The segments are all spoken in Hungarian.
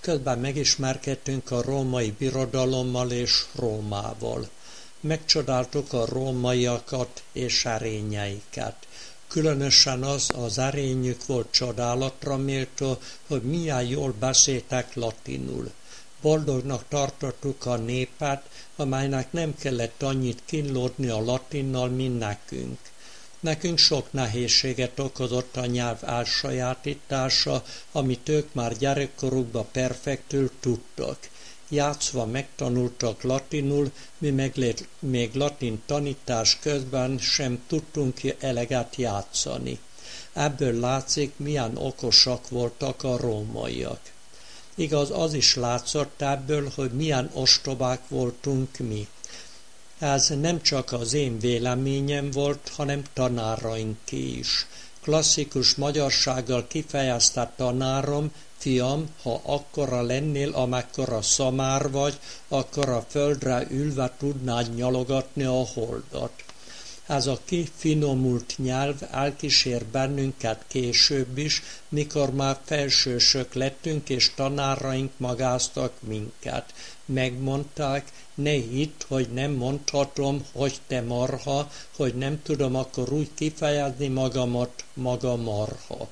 Közben megismerkedtünk a római birodalommal és Rómával. Megcsodáltuk a rómaiakat és erényeiket. Különösen az erényük volt csodálatra méltó, hogy milyen jól beszéltek latinul. Boldognak tartottuk a népet, amelynek nem kellett annyit kínlódni a latinnal, mint nekünk. Nekünk sok nehézséget okozott a nyelv elsajátítása, amit ők már gyerekkorukban perfektül tudtak. Játszva megtanultak latinul, mi még latin tanítás közben sem tudtunk eleget játszani. Ebből látszik, milyen okosak voltak a rómaiak. Igaz, az is látszott ebből, hogy milyen ostobák voltunk mi. Ez nem csak az én véleményem volt, hanem tanárainké is. Klasszikus magyarsággal kifejezte tanárom: fiam, ha akkora lennél, amekkora szamár vagy, akkor a földre ülve tudnád nyalogatni a holdat. Ez a kifinomult nyelv elkísér bennünket később is, mikor már felsősök lettünk, és tanáraink magáztak minket. Megmondták: ne hidd, hogy nem mondhatom, hogy te marha, hogy nem tudom akkor úgy kifejezni magamat, maga marha.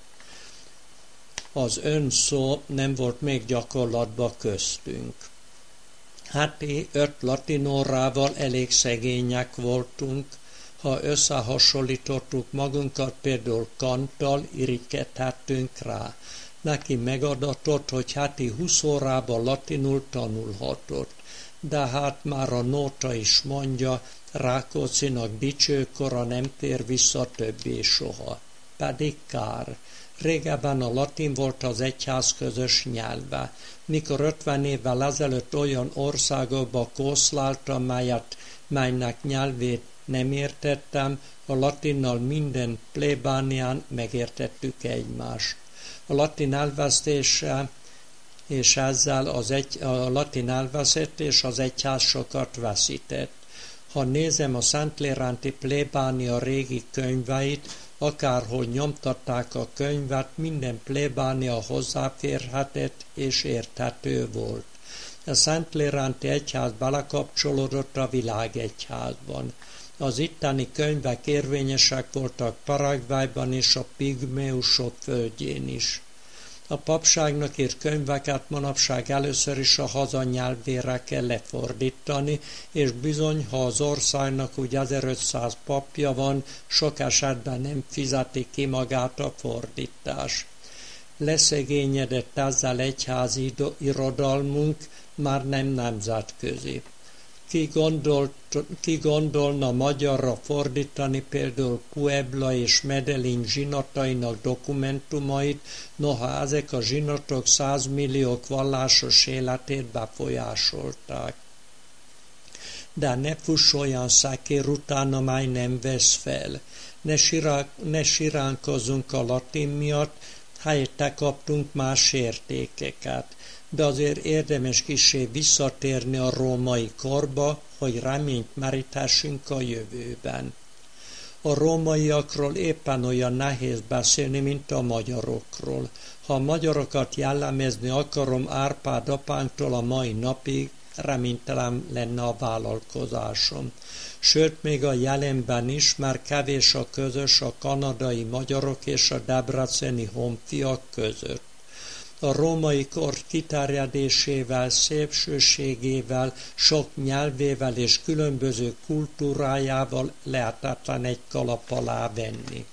Az önszó nem volt még gyakorlatban köztünk. Hát 5 latinórával elég szegények voltunk. Ha összehasonlítottuk magunkat például Kanttal, irigykedhettünk rá. Neki megadatott, hogy heti 20 órában latinul tanulhatott. De hát már a nóta is mondja, Rákóczinak dicsőkora nem tér vissza többé soha. Pedig kár. Régebben a latin volt az egyház közös nyelve. Mikor 50 évvel ezelőtt olyan országokba kószláltam, melynek nyelvét nem értettem, a latinnal minden plébánián megértettük egymást. A latin elvesztése és ezzel a latin elveszett, és az egyház sokat veszített. Ha nézem a Szentléránti plébánia régi könyveit, akárhol nyomtatták a könyvet, minden plébánia hozzáférhetett és érthető volt. A Szentléránti egyház belekapcsolódott a világegyházban. Az itteni könyvek érvényesek voltak Paraguayban és a pigmeusok földjén is. A papságnak írt könyveket manapság először is a hazanyelvére kell lefordítani, és bizony, ha az országnak úgy 1500 papja van, sok esetben nem fizeti ki magát a fordítás. Leszegényedett ezzel egyházi irodalmunk, már nem nemzetközi. Ki gondolna magyarra fordítani például Puebla és Medellín zsinatainak dokumentumait, noha ezek a zsinatok 100 milliók vallásos életét befolyásolták. De ne fuss olyan szekér után, amely nem vesz fel. Ne siránkozzunk a latin miatt, helyette kaptunk más értékeket. De azért érdemes kissé visszatérni a római korba, hogy reményt meríthessünk a jövőben. A rómaiakról éppen olyan nehéz beszélni, mint a magyarokról. Ha a magyarokat jellemezni akarom Árpád apánktól a mai napig, reménytelen lenne a vállalkozásom. Sőt, még a jelenben is, mert kevés a közös a kanadai magyarok és a debreceni honfiak között. A római kor kiterjedésével, szépsőségével, sok nyelvével és különböző kultúrájával lehetetlen egy kalap alá venni.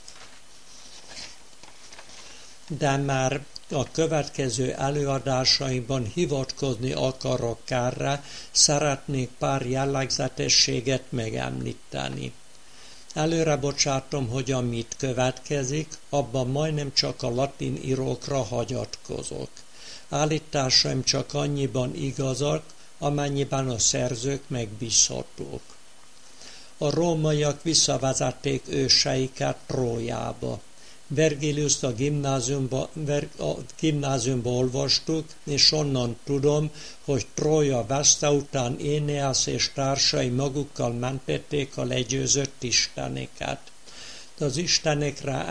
De már a következő előadásaimban hivatkozni akarok erre, szeretnék pár jellegzetességet megemlíteni. Előre bocsátom, hogy amit következik, abban majdnem csak a latin írókra hagyatkozok. Állításaim csak annyiban igazak, amennyiben a szerzők megbízhatók. A rómaiak visszavezették őseiket Trójába. Vergiliuszt a gimnáziumba olvastuk, és onnan tudom, hogy Trója veszte után Éneász és társai magukkal mentették a legyőzött isteneket. Az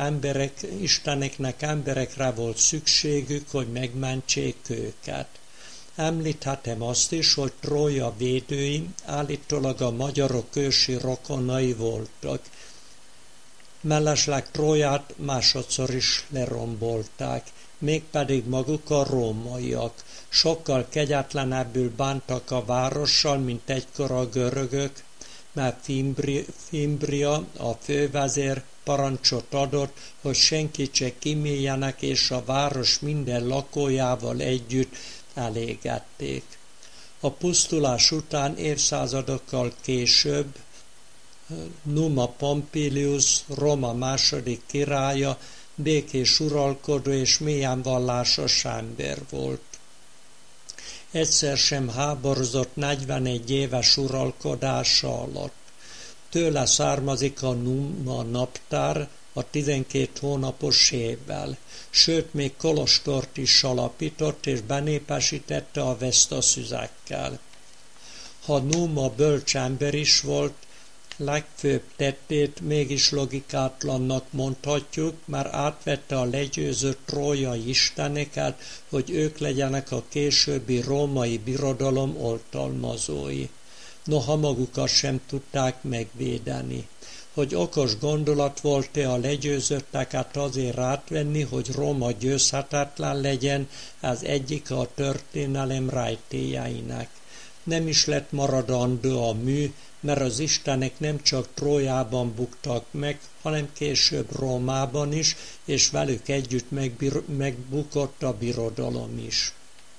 isteneknek emberekre volt szükségük, hogy megmentsék őket. Említhetem azt is, hogy Trója védői állítólag a magyarok ősi rokonai voltak. Mellesleg Tróját másodszor is lerombolták, mégpedig maguk a rómaiak. Sokkal kegyetlenebbül bántak a várossal, mint egykor a görögök, mert Fimbria, a fővezér parancsot adott, hogy senkit se kiméljenek, és a város minden lakójával együtt elégették. A pusztulás után évszázadokkal később Numa Pompilius, Róma második királya, békés uralkodó és mélyen vallásos ember volt. Egyszer sem háborúzott 41 éves uralkodása alatt. Tőle származik a Numa naptár a 12 hónapos évvel, sőt még kolostort is alapított és benépesítette a vesztaszüzekkel. Ha Numa bölcs ember is volt, legfőbb tettét mégis logikátlannak mondhatjuk, már átvette a legyőzött trójai isteneket, hogy ők legyenek a későbbi római birodalom oltalmazói. Noha magukat sem tudták megvédeni. Hogy okos gondolat volt-e a legyőzötteket azért átvenni, hogy Róma győzhetetlen legyen, ez egyik a történelem rejtélyeinek. Nem is lett maradandó a mű, mert az istenek nem csak Trójában buktak meg, hanem később Rómában is, és velük együtt megbukott a birodalom is.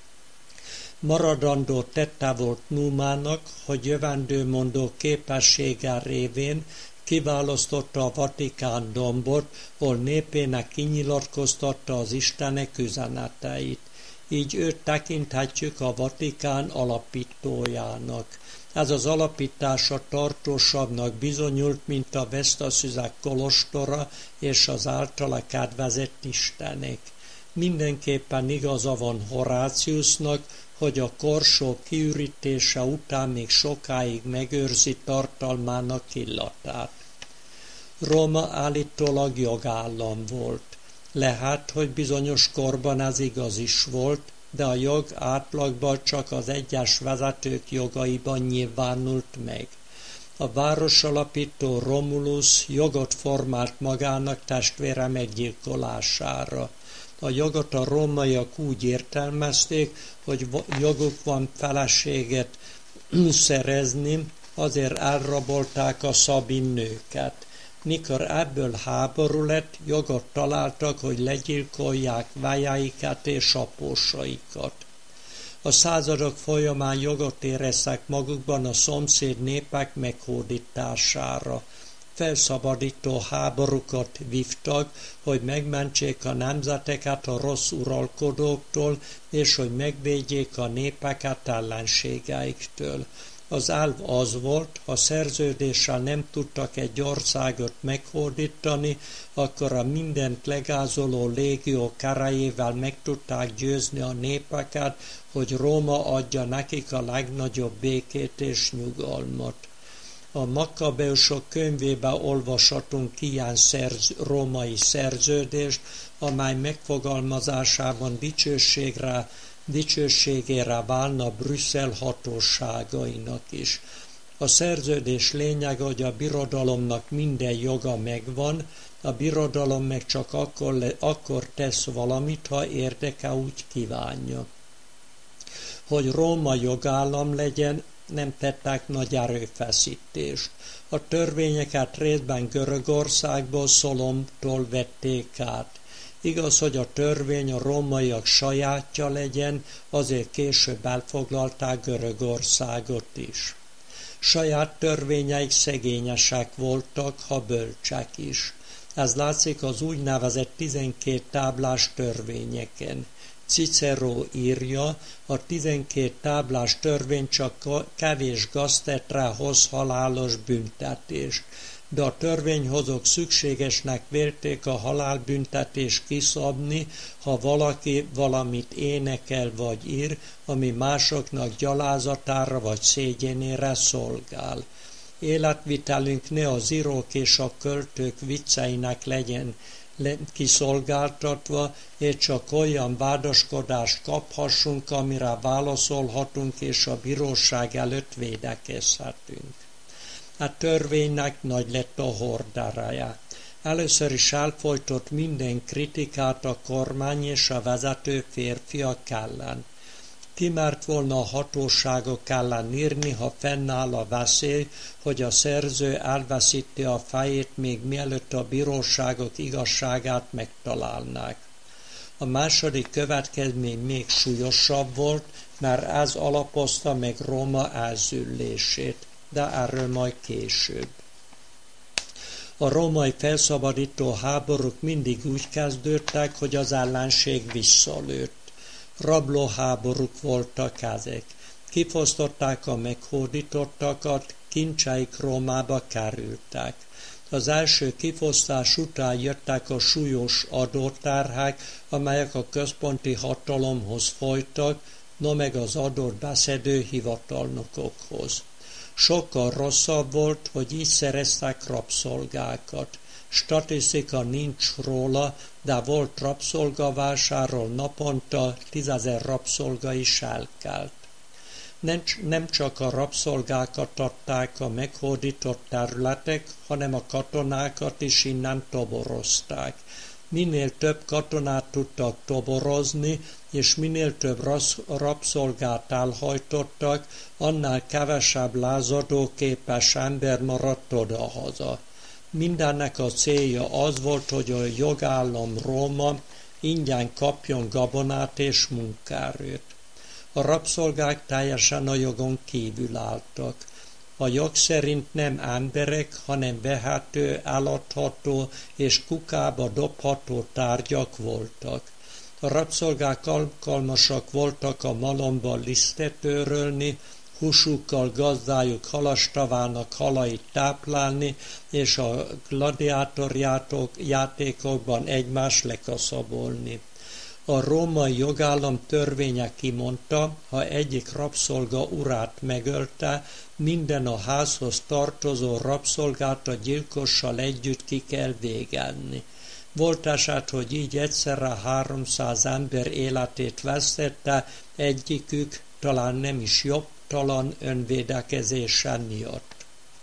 Maradandó tette volt Numának, hogy jövendőmondó képessége révén kiválasztotta a Vatikán dombot, hol népének kinyilatkoztatta az istenek üzeneteit. Így őt tekinthetjük a Vatikán alapítójának. Ez az alapítása tartósabbnak bizonyult, mint a vesztaszüzek kolostora és az általa kedvezett istenek. Mindenképpen igaza van Horáciusnak, hogy a korsó kiürítése után még sokáig megőrzi tartalmának illatát. Róma állítólag jogállam volt. Lehet, hogy bizonyos korban ez igaz is volt, de a jog átlagban csak az egyes vezetők jogaiban nyilvánult meg. A városalapító Romulus jogot formált magának testvére meggyilkolására. A jogot a rómaiak úgy értelmezték, hogy joguk van feleséget szerezni, azért elrabolták a szabin nőket. Mikor ebből háború lett, jogot találtak, hogy legyilkolják vájaikat és apósaikat. A századok folyamán jogot éreztek magukban a szomszéd népek meghódítására. Felszabadító háborúkat vívtak, hogy megmentsék a nemzeteket a rossz uralkodóktól, és hogy megvédjék a népeket ellenségeiktől. Az elv az volt, ha szerződéssel nem tudtak egy országot meghódítani, akkor a mindent legázoló légió kerejével meg tudták győzni a népeket, hogy Róma adja nekik a legnagyobb békét és nyugalmat. A Makkabeusok könyvében olvashatunk ilyen római szerződést, amely megfogalmazásában dicsőségére válna Brüsszel hatóságainak is. A szerződés lényege, hogy a birodalomnak minden joga megvan, a birodalom meg csak akkor tesz valamit, ha érdeke úgy kívánja. Hogy Róma jogállam legyen, nem tettek nagy erőfeszítést. A törvényeket részben Görögországból, Szolomtól vették át. Igaz, hogy a törvény a rómaiak sajátja legyen, azért később elfoglalták Görögországot is. Saját törvényeik szegényesek voltak, ha bölcsek is. Ez látszik az úgynevezett 12 táblás törvényeken. Cicero írja, a 12 táblás törvény csak kevés gaztetre hoz halálos büntetést, de a törvényhozók szükségesnek vélték a halálbüntetést kiszabni, ha valaki valamit énekel vagy ír, ami másoknak gyalázatára vagy szégyenére szolgál. kiszolgáltatva, és csak olyan vádaskodást kaphassunk, amire válaszolhatunk, és a bíróság előtt védekezhetünk. A törvénynek nagy lett a hordárája. Először is elfojtott minden kritikát a kormány és a vezető férfiak ellen. Ki mert volna a hatóságok ellen írni, ha fennáll a veszély, hogy a szerző elveszíti a fejét, még mielőtt a bíróságok igazságát megtalálnák. A második következmény még súlyosabb volt, mert ez alapozta meg Róma elzüllését, de erről majd később. A római felszabadító háborúk mindig úgy kezdődtek, hogy az ellenség visszalőtt. Rablóháborúk voltak ezek. Kifosztották a meghódítottakat, kincseik Rómába kerültek. Az első kifosztás után jöttek a súlyos adóterhek, amelyek a központi hatalomhoz folytak, no meg az adót beszedő hivatalnokokhoz. Sokkal rosszabb volt, hogy így szereztek rabszolgákat. Statisztika nincs róla, de volt rabszolgavásáról naponta 10 000 rabszolga is elkelt. Nem csak a rabszolgákat adták a meghódított területek, hanem a katonákat is innen toborozták. Minél több katonát tudtak toborozni, és minél több rabszolgát elhajtottak, annál kevesebb lázadóképes ember maradt odahaza. Mindennek a célja az volt, hogy a jogállam Róma ingyen kapjon gabonát és munkaerőt. A rabszolgák teljesen a jogon kívül álltak. A jog szerint nem emberek, hanem vehető, eladható és kukába dobható tárgyak voltak. A rabszolgák alkalmasak voltak a malomban lisztet őrölni, húsukkal gazdájuk halastavának halait táplálni, és a gladiátor játékokban egymást lekaszabolni. A római jogállam törvénye kimondta, ha egyik rabszolga urát megölte, minden a házhoz tartozó rabszolgát a gyilkossal együtt ki kell végelni. Volt eset, hogy így egyszerre 300 ember életét vesztette, egyikük talán nem is jobbtalan önvédekezése miatt.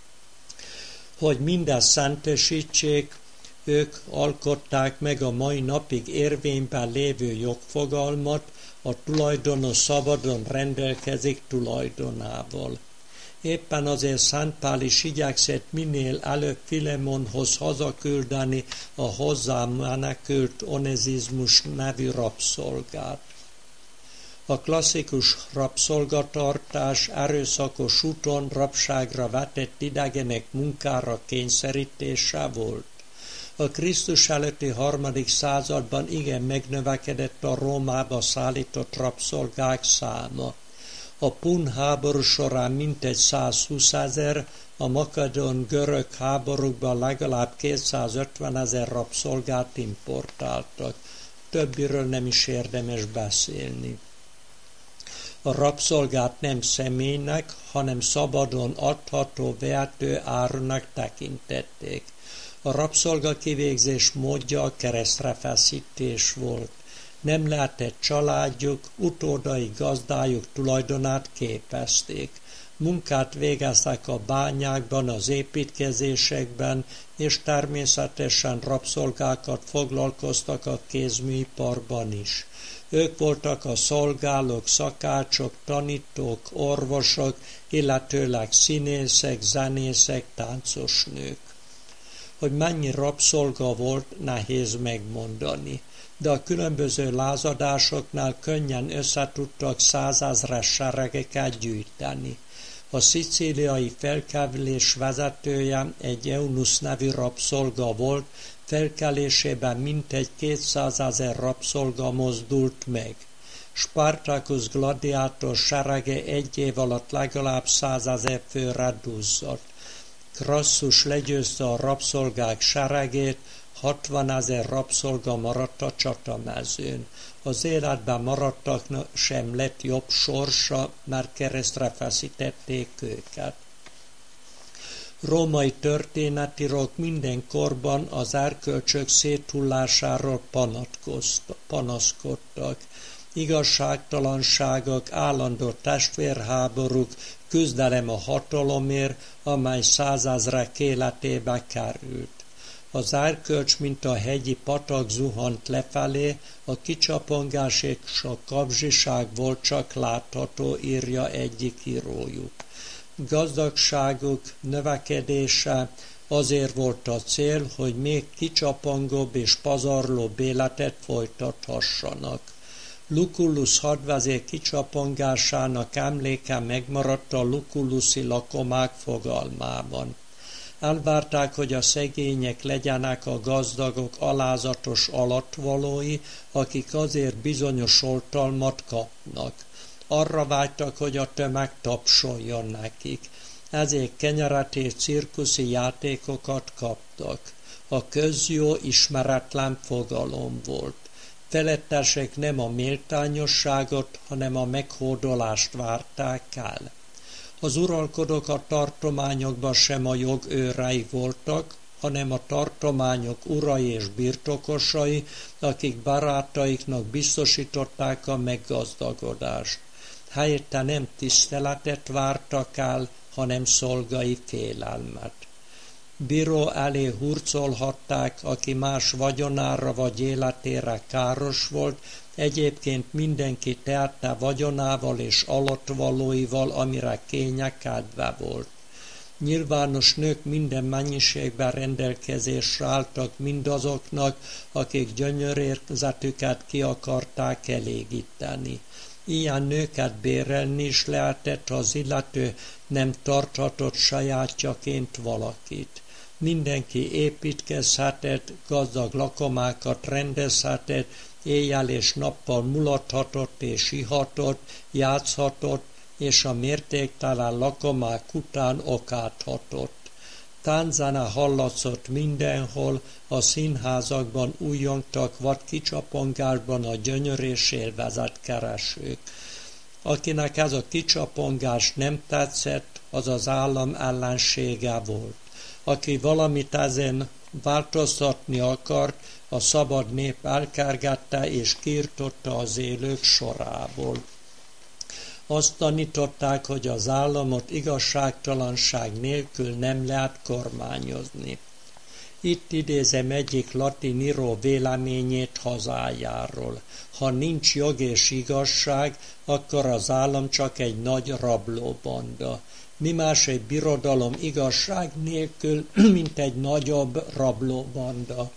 Hogy mindezt szentesítsék, ők alkották meg a mai napig érvényben lévő jogfogalmat, a tulajdonos szabadon rendelkezik tulajdonával. Éppen azért Szent Pál is igyekszett minél előbb Filemonhoz hazaküldeni a hozzá menekült Onezizmus nevű rabszolgát. A klasszikus rabszolgatartás erőszakos úton rabságra vetett idegenek munkára kényszerítése volt. A Krisztus előtti 3. században igen megnövekedett a Rómába szállított rabszolgák száma. A pun háború során mintegy 120 000, a makedón-görög háborúkban legalább 250 000 rabszolgát importáltak. Többiről nem is érdemes beszélni. A rabszolgát nem személynek, hanem szabadon adható, vehető árunak tekintették. A rabszolga kivégzés módja a keresztre feszítés volt. Nem lehetett családjuk, utódai gazdájuk tulajdonát képezték. Munkát végeztek a bányákban, az építkezésekben, és természetesen rabszolgákat foglalkoztak a kézműiparban is. Ők voltak a szolgálók, szakácsok, tanítók, orvosok, illetőleg színészek, zenészek, táncosnők. Hogy mennyi rabszolga volt, nehéz megmondani, de a különböző lázadásoknál könnyen összetudtak 100 000 seregeket gyűjteni. A szicíliai felkelés vezetője egy Eunusz nevű rabszolga volt, felkelésében mintegy 200 000 rabszolga mozdult meg. Spartacus gladiátor serege egy év alatt legalább 100 000 főre duzzadt. Crassus legyőzte a rabszolgák seregét, 60 000 rabszolga maradt a csatamezőn. Az életben maradtaknak sem lett jobb sorsa, mert keresztre feszítették őket. Római történetírok minden korban az erkölcsök széthullásáról panaszkodtak. Igazságtalanságok, állandó testvérháborúk, küzdelem a hatalomért, amely százezrek életébe került. Az erkölcs, mint a hegyi patak zuhant lefelé, a kicsapongás és a kapzsiság volt csak látható, írja egyik írójuk. Gazdagságuk növekedése azért volt a cél, hogy még kicsapongóbb és pazarlóbb életet folytathassanak. Lucullus hadvezér kicsapongásának emléke megmaradt a luculluszi lakomák fogalmában. Elvárták, hogy a szegények legyenek a gazdagok alázatos alattvalói, akik azért bizonyos oltalmat kapnak. Arra vágytak, hogy a tömeg tapsoljon nekik. Ezért kenyeret és cirkuszi játékokat kaptak. A közjó ismeretlen fogalom volt. Felettesek nem a méltányosságot, hanem a meghódolást várták el. Az uralkodók a tartományokban sem a jog őrei voltak, hanem a tartományok urai és birtokosai, akik barátaiknak biztosították a meggazdagodást. Helyette nem tiszteletet vártak el, hanem szolgai félelmet. Bíró elé hurcolhatták, aki más vagyonára vagy életére káros volt, egyébként mindenki tehette vagyonával és alattvalóival, amire kénye kedve volt. Nyilvános nők minden mennyiségben rendelkezésre álltak mindazoknak, akik gyönyörérzetüket ki akarták elégíteni. Ilyen nőket bérelni is lehetett, ha az illető nem tarthatott sajátjaként valakit. Mindenki építkezhetett, gazdag lakomákat rendezhetett, éjjel és nappal mulathatott és ihatott, játszhatott, és a mértéktelen lakomák után okáthatott. Tánzene hallatszott mindenhol, a színházakban újjongtak, vagy kicsapongásban a gyönyör és élvezetkeresők. Akinek ez a kicsapongás nem tetszett, az az állam ellensége volt. Aki valamit ezen változtatni akart, a szabad nép elkergette és kiirtotta az élők sorából. Azt tanították, hogy az államot igazságtalanság nélkül nem lehet kormányozni. Itt idézem egyik latin író véleményét hazájáról. Ha nincs jog és igazság, akkor az állam csak egy nagy rablóbanda. Mi más egy birodalom igazság nélkül, mint egy nagyobb rablóbanda.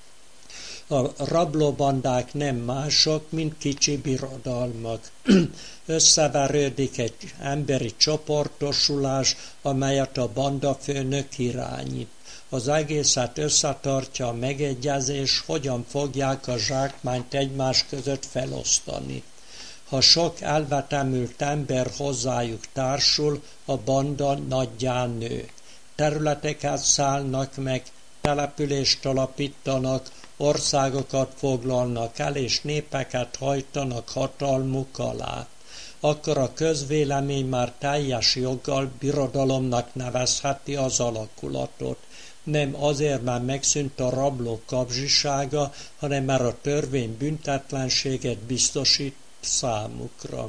A rablóbandák nem mások, mint kicsi birodalmak. Összeverődik egy emberi csoportosulás, amelyet a bandafőnök irányít. Az egészet összetartja a megegyezés, hogyan fogják a zsákmányt egymás között felosztani. Ha sok elvetemült ember hozzájuk társul, a banda nagyjá nő. Területeket szállnak meg, települést alapítanak, országokat foglalnak el, és népeket hajtanak hatalmuk alá. Akkor a közvélemény már teljes joggal birodalomnak nevezheti az alakulatot. Nem azért, mert megszűnt a rabló kapzsisága, hanem mert a törvény büntetlenséget biztosít számukra.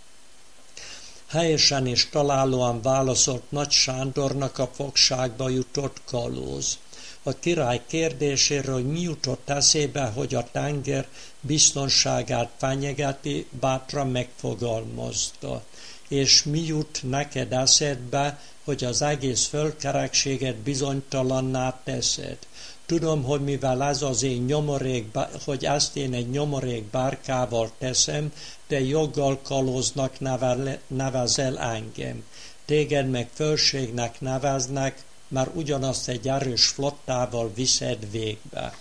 Helyesen és találóan válaszolt Nagy Sándornak a fogságba jutott kalóz. A király kérdéséről, hogy mi jutott eszébe, hogy a tenger biztonságát fenyegeti, bátran megfogalmazta. És mi jut neked eszedbe, hogy az egész földkerekséget bizonytalanná teszed? Tudom, hogy mivel ez az én hogy ezt én egy nyomorék bárkával teszem, de joggal kalóznak nevezel engem. Téged meg fölségnek neveznek, már ugyanazt egy erős flottával viszed végbe.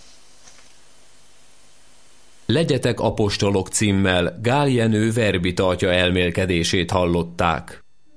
Legyetek apostolok címmel Gál Jenő verbitartja elmélkedését hallották.